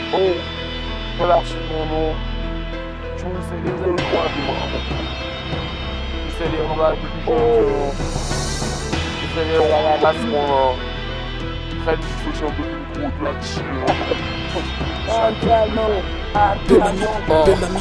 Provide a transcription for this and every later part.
او ببخشید مامو چون این سری رو میخوردیم این سری رو باید بکشیم این سری رو باید بس کنم خیلی دوستشم بکنیم قدرت چیه به من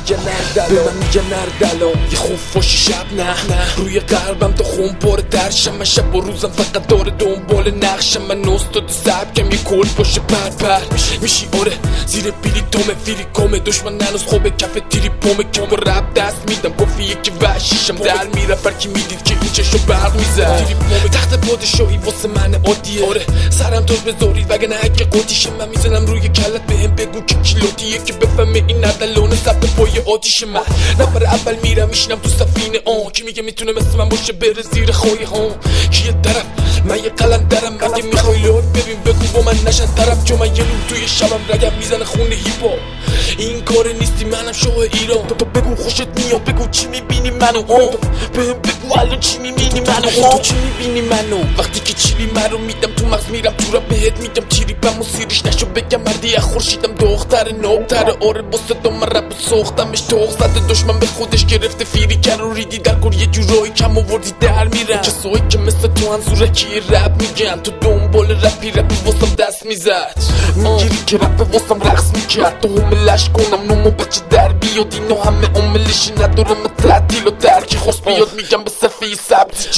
میگن نردلان یه خوفاشی شب نه روی قلبم تا خون پاره درشم من شب و روزم فقط داره دنبال نقشم من استاد سبکم یه کل باشه پر میشی آره زیر فیری کامه دشمن ننوز خوبه کف تیری پومه که با رب دست میدم کافیه که وحشیشم در میره برکی میدید که این چشو برق میزد تیری پومه تخت پادشاهی واسه من عادیه آره سرم تاج بذارید وگه نه اگه قاطیشه من میزنم روی کلت بهم بگو که کیلوتیه که بفهمه این نردلانه ثبت پای آتیش من نفر اول میرم میشینم تو سفینه کی میگه میتونه مثل من باشه بره زیر خواهی ها کیه طرف من یه قلندرم مگه میخوای لور ببین بگو با من نشن طرف چون من یه نور توی شبم رگم میزنه خونه هیپا این کار نیستی منم شاه ایران تو بگو خوشت میاد بگو چی میبینی منو بهم بگو الان چی میبینی منو تو چی میبینی منو وقتی که چیلی منو میدم تو مغز میرم تو را بهت میگم تیری بم و سیریش نشو بگم مردی از خورشیدم دختر نوبتر آره با صدا من رب ساختمش توق زده دشمن به خودش گرفته فیری کر و ریدی در گور یه جورایی کم آوردی در میرن کسایی که مثل تو انزورکی رپ میگن تو دنبال رپی واسم دست میزد میگیری که رپ واسم رقص میکرد تو هملش کنم نمو بچه در بیاد اینو همه عملشی ندارم تعطیل و درکی خواست بیاد میگم به صفحه سبزی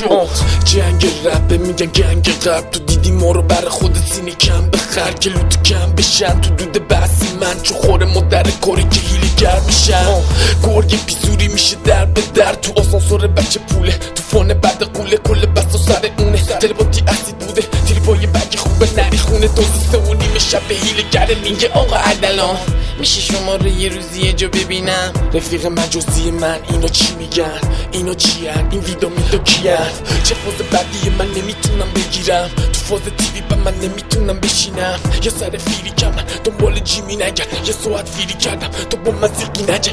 جنگ رپ میگن گنگ قبل تو دیدی ما رو بر خودت سینه کم بخر که لوت کم بشن تو دود بحثی من چو خور مادر کاری که هیلی گر میشن گرگ پیزوری میشه در به در تو آسانسور بچه پوله تو فانه بعد قوله کل بست و سر اونه تلباتی اسید بوده تیری با یه بگی خوبه نری خونه تازه 3:30 شب به هیله گره میگه آقا عدلان میشه شما رو یه روزی یه جا ببینم رفیق مجازی من اینا چی میگن اینا چی هن این ویدامین تو کی هن چه فاز بعدی من نمیتونم بگیرم تو فاز تیوی به من نمیتونم بشینم یه سر فیری کردم دنبال جیمی نگرد یه ساعت فیری کردم تو با من زیقی نجن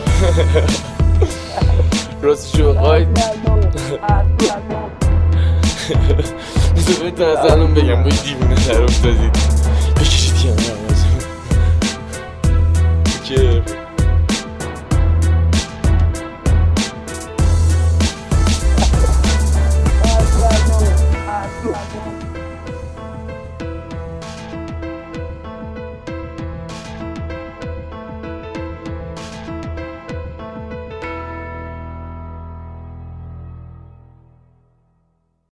راست شو قاید بذار بهت از الان بگم باید دیوونه در افتادید بکشید یه همه که